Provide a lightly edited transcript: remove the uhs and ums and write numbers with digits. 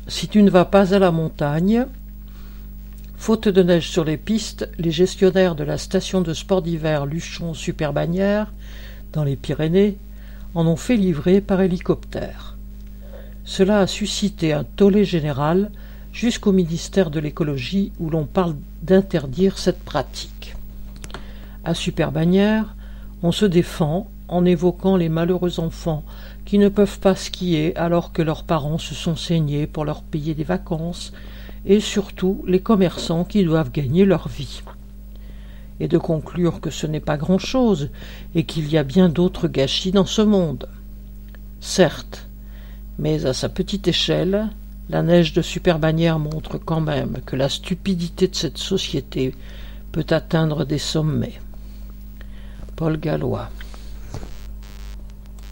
si tu ne vas pas à la montagne, faute de neige sur les pistes, les gestionnaires de la station de sport d'hiver Luchon-Super-Bagnères, dans les Pyrénées, en ont fait livrer par hélicoptère. Cela a suscité un tollé général jusqu'au ministère de l'écologie où l'on parle d'interdire cette pratique. À Super-Bagnères, on se défend en évoquant les malheureux enfants qui ne peuvent pas skier alors que leurs parents se sont saignés pour leur payer des vacances, et surtout les commerçants qui doivent gagner leur vie. Et de conclure que ce n'est pas grand-chose et qu'il y a bien d'autres gâchis dans ce monde. Certes, mais à sa petite échelle, la neige de Super-Bagnères montre quand même que la stupidité de cette société peut atteindre des sommets. Paul Gallois.